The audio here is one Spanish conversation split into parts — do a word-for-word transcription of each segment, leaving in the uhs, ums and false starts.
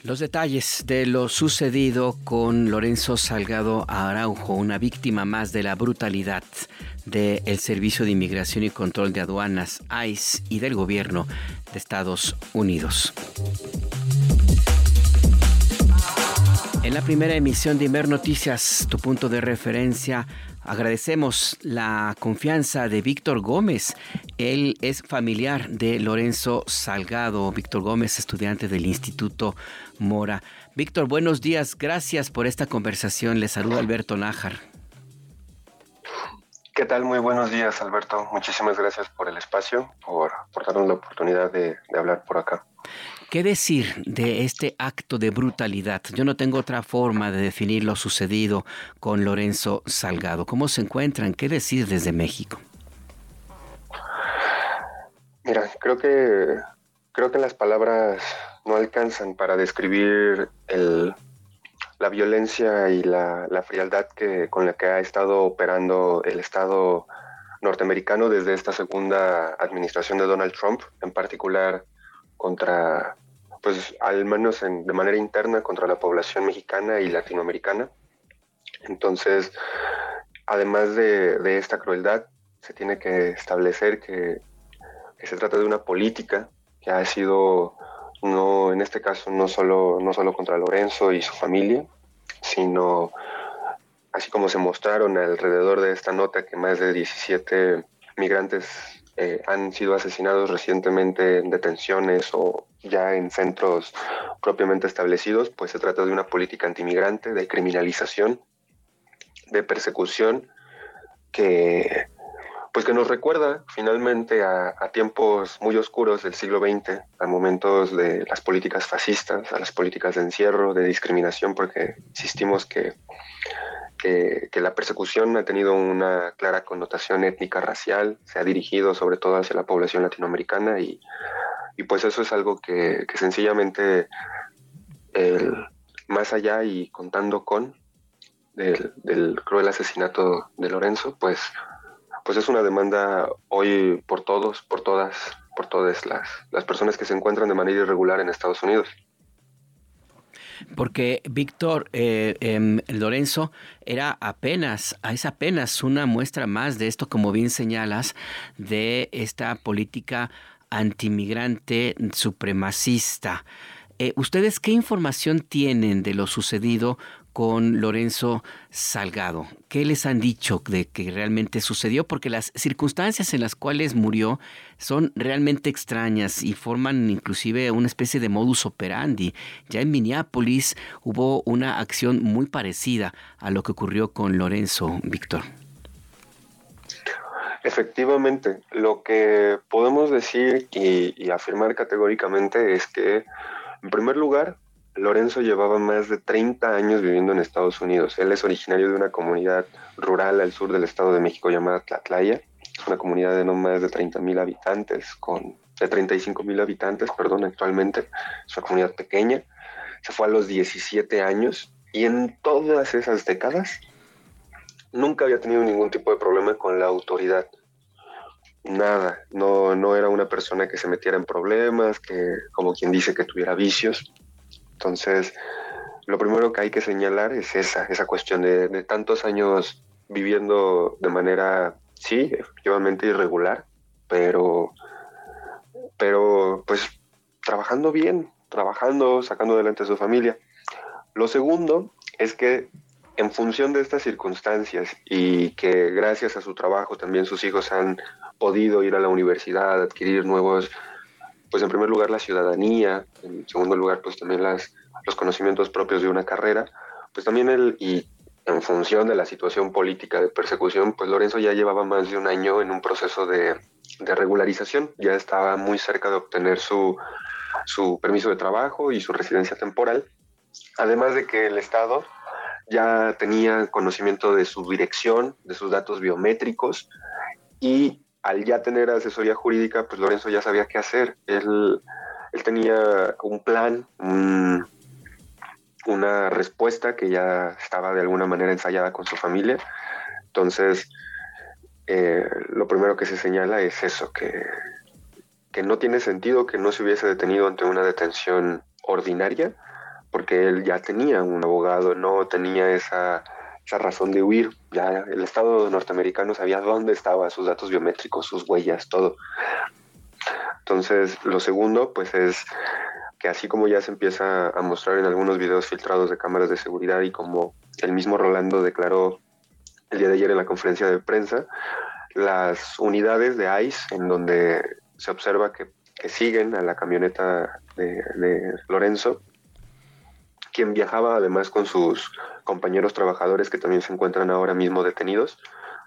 Los detalles de lo sucedido con Lorenzo Salgado Araujo, una víctima más de la brutalidad del Servicio de Inmigración y Control de Aduanas, I C E, y del gobierno de Estados Unidos. En la primera emisión de Imer Noticias, tu punto de referencia, agradecemos la confianza de Víctor Gómez. Él es familiar de Lorenzo Salgado. Víctor Gómez, estudiante del Instituto Mora. Víctor, buenos días. Gracias por esta conversación. Le saluda Alberto Nájar. ¿Qué tal? Muy buenos días, Alberto. Muchísimas gracias por el espacio, por, por darnos la oportunidad de, de hablar por acá. ¿Qué decir de este acto de brutalidad? Yo no tengo otra forma de definir lo sucedido con Lorenzo Salgado. ¿Cómo se encuentran? ¿Qué decir desde México? Mira, creo que creo que las palabras no alcanzan para describir el, la violencia y la, la frialdad que, con la que ha estado operando el Estado norteamericano desde esta segunda administración de Donald Trump, en particular contra, pues al menos en, de manera interna, contra la población mexicana y latinoamericana. Entonces, además de, de esta crueldad, se tiene que establecer que, que se trata de una política que ha sido, no, en este caso, no solo, no solo contra Lorenzo y su familia, sino, así como se mostraron alrededor de esta nota, que más de diecisiete migrantes Eh, han sido asesinados recientemente en detenciones o ya en centros propiamente establecidos, pues se trata de una política antimigrante, de criminalización, de persecución, que pues que nos recuerda finalmente a, a tiempos muy oscuros del siglo veinte, a momentos de las políticas fascistas, a las políticas de encierro, de discriminación, porque insistimos que Que, que la persecución ha tenido una clara connotación étnica racial, se ha dirigido sobre todo hacia la población latinoamericana y, y pues eso es algo que, que sencillamente el, más allá y contando con del, del cruel asesinato de Lorenzo, pues, pues es una demanda hoy por todos, por todas, por todas las, las personas que se encuentran de manera irregular en Estados Unidos. Porque Víctor, eh, eh, Lorenzo era apenas, es apenas una muestra más de esto, como bien señalas, de esta política antimigrante supremacista. Eh, ¿Ustedes qué información tienen de lo sucedido con Lorenzo Salgado? ¿Qué les han dicho de que realmente sucedió? Porque las circunstancias en las cuales murió son realmente extrañas y forman inclusive una especie de modus operandi. Ya en Minneapolis hubo una acción muy parecida a lo que ocurrió con Lorenzo, Víctor. Efectivamente, lo que podemos decir y, y afirmar categóricamente es que, en primer lugar, Lorenzo llevaba más de treinta años viviendo en Estados Unidos. Él es originario de una comunidad rural al sur del Estado de México llamada Tlatlaya. Es una comunidad de no más de treinta mil habitantes, con, de treinta y cinco mil habitantes, perdón, actualmente. Es una comunidad pequeña. Se fue a los diecisiete años y en todas esas décadas nunca había tenido ningún tipo de problema con la autoridad. Nada, no, no era una persona que se metiera en problemas, que como quien dice que tuviera vicios. Entonces, lo primero que hay que señalar es esa, esa cuestión de, de tantos años viviendo de manera, sí, efectivamente irregular, pero, pero pues trabajando bien, trabajando, sacando adelante a su familia. Lo segundo es que en función de estas circunstancias y que gracias a su trabajo también sus hijos han podido ir a la universidad, adquirir nuevos, pues en primer lugar la ciudadanía, en segundo lugar pues también las, los conocimientos propios de una carrera, pues también él, y en función de la situación política de persecución, pues Lorenzo ya llevaba más de un año en un proceso de, de regularización, ya estaba muy cerca de obtener su, su permiso de trabajo y su residencia temporal, además de que el Estado ya tenía conocimiento de su dirección, de sus datos biométricos, y al ya tener asesoría jurídica, pues Lorenzo ya sabía qué hacer. Él, él tenía un plan, un, una respuesta que ya estaba de alguna manera ensayada con su familia. Entonces, eh, lo primero que se señala es eso, que, que no tiene sentido que no se hubiese detenido ante una detención ordinaria porque él ya tenía un abogado, no tenía esa, esa razón de huir. Ya el Estado norteamericano sabía dónde estaban sus datos biométricos, sus huellas, todo. Entonces, lo segundo, pues es que así como ya se empieza a mostrar en algunos videos filtrados de cámaras de seguridad y como el mismo Rolando declaró el día de ayer en la conferencia de prensa, las unidades de ICE, en donde se observa que, que siguen a la camioneta de, de Lorenzo, quien viajaba además con sus compañeros trabajadores que también se encuentran ahora mismo detenidos,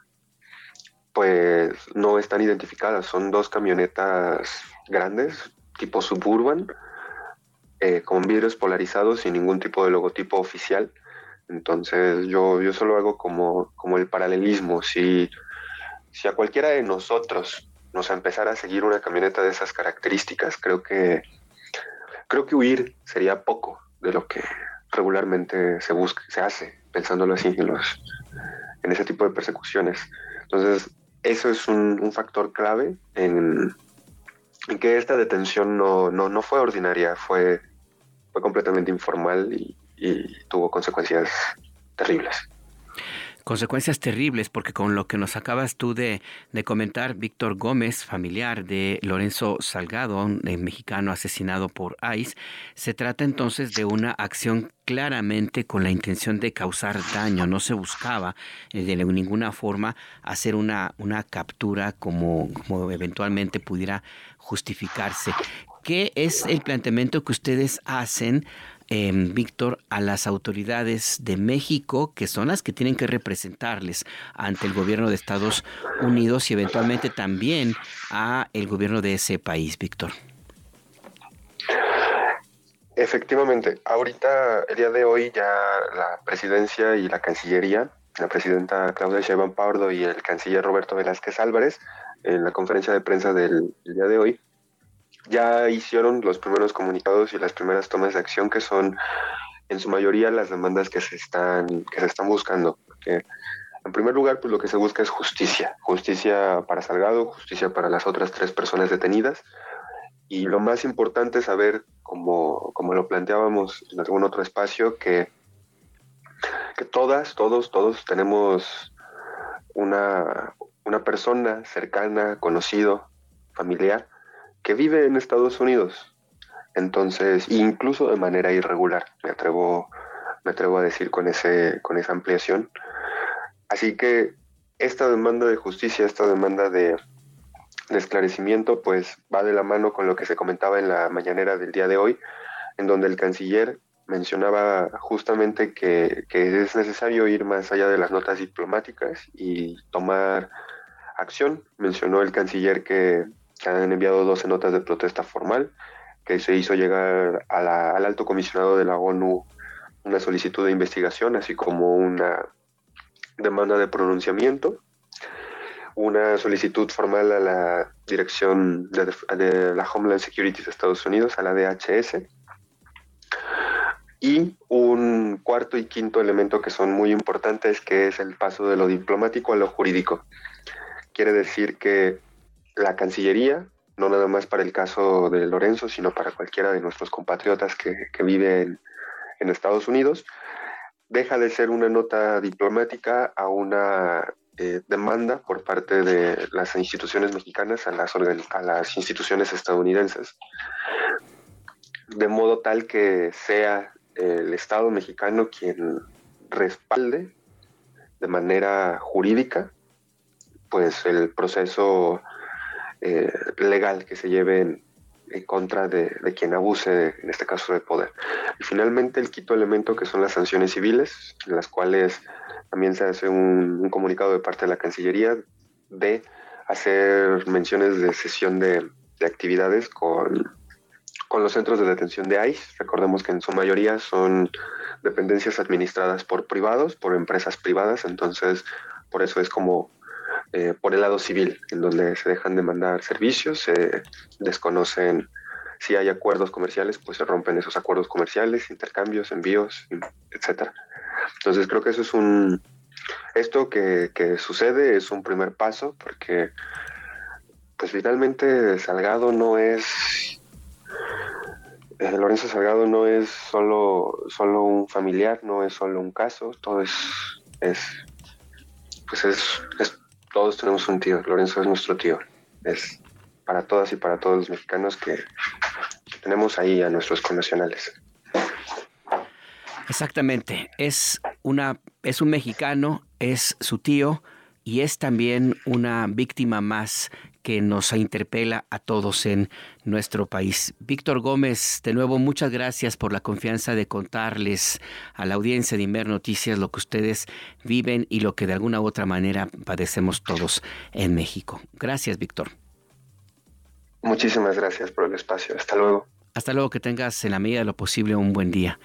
pues no están identificadas. Son dos camionetas grandes, tipo Suburban, eh, con vidrios polarizados sin ningún tipo de logotipo oficial. Entonces yo, yo solo hago como, como el paralelismo. Si, si a cualquiera de nosotros nos empezara a seguir una camioneta de esas características, creo que, creo que huir sería poco de lo que regularmente se busca, se hace, pensándolo así, en, los, en ese tipo de persecuciones. Entonces, eso es un, un factor clave en, en que esta detención no, no, no fue ordinaria, fue, fue completamente informal y, y tuvo consecuencias terribles. Consecuencias terribles, porque con lo que nos acabas tú de, de comentar, Víctor Gómez, familiar de Lorenzo Salgado, un eh, mexicano asesinado por ICE, se trata entonces de una acción claramente con la intención de causar daño. No se buscaba eh, de ninguna forma hacer una, una captura como, como eventualmente pudiera justificarse. ¿Qué es el planteamiento que ustedes hacen, eh, Víctor, a las autoridades de México, que son las que tienen que representarles ante el gobierno de Estados Unidos y eventualmente también a el gobierno de ese país, Víctor? Efectivamente, ahorita, el día de hoy, ya la presidencia y la cancillería, la presidenta Claudia Sheinbaum Pardo y el canciller Roberto Velázquez Álvarez, en la conferencia de prensa del, del día de hoy, ya hicieron los primeros comunicados y las primeras tomas de acción, que son en su mayoría las demandas que se están, que se están buscando. Porque, en primer lugar, pues lo que se busca es justicia, justicia para Salgado, justicia para las otras tres personas detenidas. Y lo más importante es saber, como, como lo planteábamos en algún otro espacio, que, que todas, todos, todos tenemos una, una persona cercana, conocido, familiar, que vive en Estados Unidos. Entonces, incluso de manera irregular, me atrevo, me atrevo a decir con, ese, con esa ampliación. Así que esta demanda de justicia, esta demanda de, de esclarecimiento, pues va de la mano con lo que se comentaba en la mañanera del día de hoy, en donde el canciller mencionaba justamente que, que es necesario ir más allá de las notas diplomáticas y tomar acción. Mencionó el canciller que, que han enviado doce notas de protesta formal, que se hizo llegar a la, al alto comisionado de la ONU una solicitud de investigación, así como una demanda de pronunciamiento, una solicitud formal a la Dirección de, de la Homeland Security de Estados Unidos, a la D H S, y un cuarto y quinto elemento que son muy importantes, que es el paso de lo diplomático a lo jurídico. Quiere decir que la Cancillería, no nada más para el caso de Lorenzo, sino para cualquiera de nuestros compatriotas que, que viven en Estados Unidos, deja de ser una nota diplomática a una eh, demanda por parte de las instituciones mexicanas a las, a las instituciones estadounidenses, de modo tal que sea el Estado mexicano quien respalde de manera jurídica pues el proceso eh, legal que se lleve en, en contra de, de quien abuse, de, en este caso, de poder. Y finalmente el quinto elemento, que son las sanciones civiles, en las cuales también se hace un, un comunicado de parte de la Cancillería de hacer menciones de cesión de, de actividades con, con los centros de detención de ICE. Recordemos que en su mayoría son dependencias administradas por privados, por empresas privadas, entonces por eso es como Eh, por el lado civil, en donde se dejan de mandar servicios, se desconocen si hay acuerdos comerciales, pues se rompen esos acuerdos comerciales, intercambios, envíos, etcétera. Entonces creo que eso es un, esto que, que sucede es un primer paso, porque pues finalmente Salgado no es, eh, Lorenzo Salgado no es solo, solo un familiar, no es solo un caso, todo es, es pues es, es, todos tenemos un tío, Lorenzo es nuestro tío, es para todas y para todos los mexicanos que, que tenemos ahí a nuestros connacionales. Exactamente, es una, es un mexicano, es su tío y es también una víctima más que nos interpela a todos en nuestro país. Víctor Gómez, de nuevo, muchas gracias por la confianza de contarles a la audiencia de Imer Noticias lo que ustedes viven y lo que de alguna u otra manera padecemos todos en México. Gracias, Víctor. Muchísimas gracias por el espacio. Hasta luego. Hasta luego, que tengas en la medida de lo posible un buen día.